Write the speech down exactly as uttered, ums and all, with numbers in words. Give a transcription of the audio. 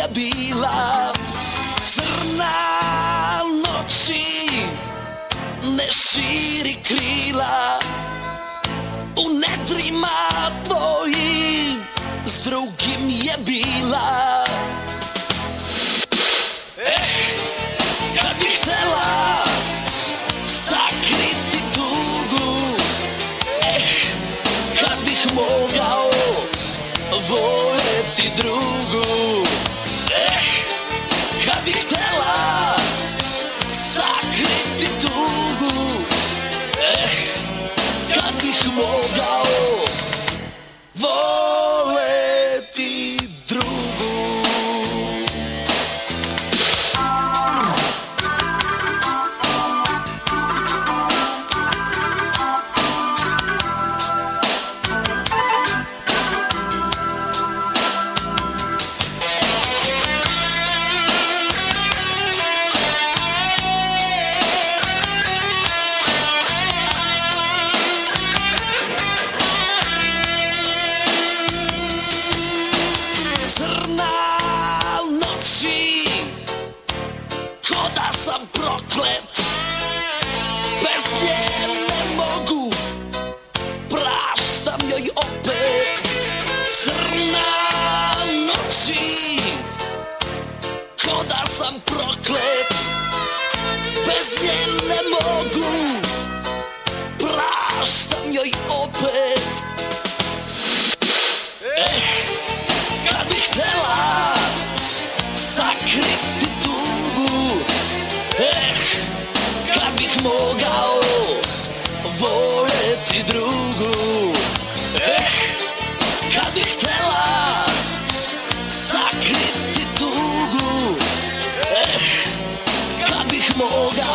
je bila. Crna noći ne širi krila, u nedrima tvojim s drugim je bila. Eh, kad bih htela sakriti tugu, eh, kad bih mogao voljeti drugu, eh, kad bih htela sakriti tugu, eh, kad bih mogao voleti drugu. Proklet, bez nje ne mogu, praštam joj opet. Crna noći, ko da sam proklet, bez nje ne mogu, praštam joj opet. Eh, kad bih htela sakriti tugu, eh, kad bih mogao voljeti drugu, eh, kad bih htela sakriti tugu, eh, kad bih mogao